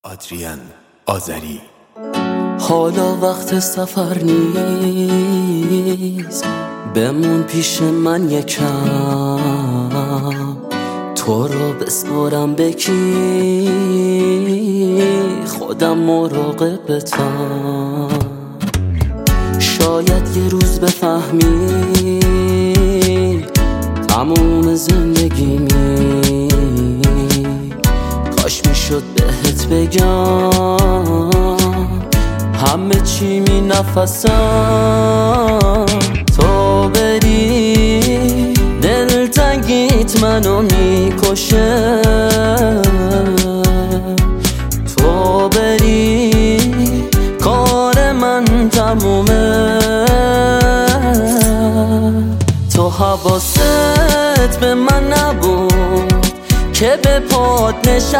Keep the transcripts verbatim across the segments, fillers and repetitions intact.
آدریان آذری. حالا وقت سفر نیست، بمون پیش من یکم، تو رو بسپرم به کی، خودم مراقبتم. شاید یه روز بفهمی تموم زندگیمی، کاش میشد بهت بگم همه چی می نفسم. تو بری دلتنگیت منو میکشه، تو بری کار من تمومه. تو حواست به من نبود که به پات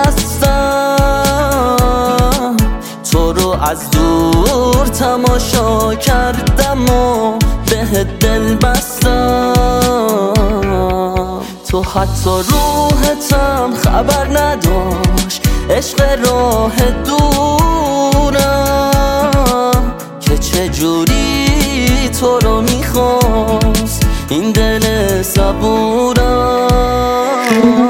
نشستم، تو رو از دور تماشا کردم و به دل بستم. تو حتی روحتم خبر نداشت عشق راه دورم، که چجوری تو رو میخواست این دل صبورم.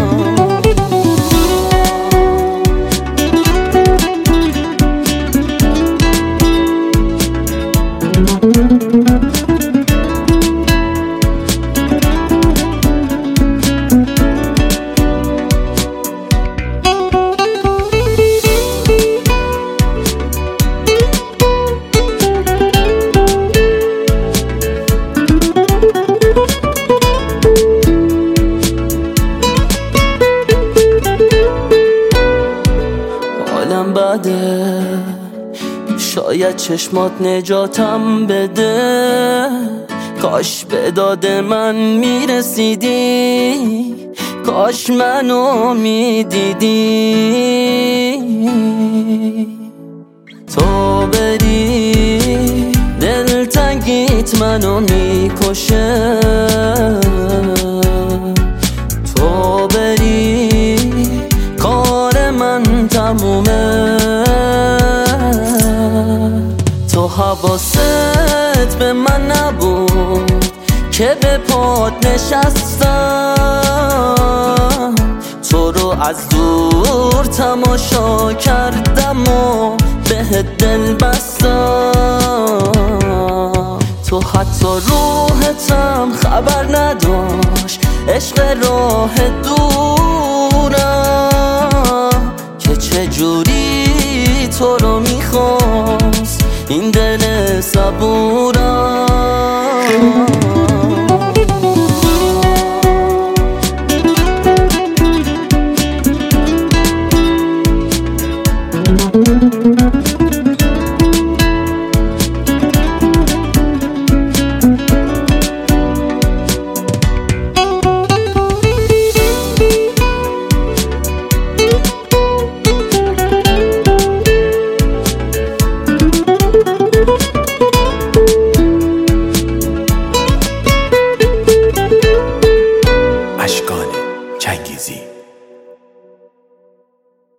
بده شاید چشمات نجاتم بده، کاش به داد من میرسیدی، کاش منو میدیدی. تو بری دلتنگیت منو میکشه، تو بری کار من تمومه. تو حواست به من نبود که به پات نشستم، تو رو از دور تماشا کردم و به دل بستم. تو حتی روحتم خبر نداشت عشق راه دورم، که چجوری تو رو میخواست این دل صبورم.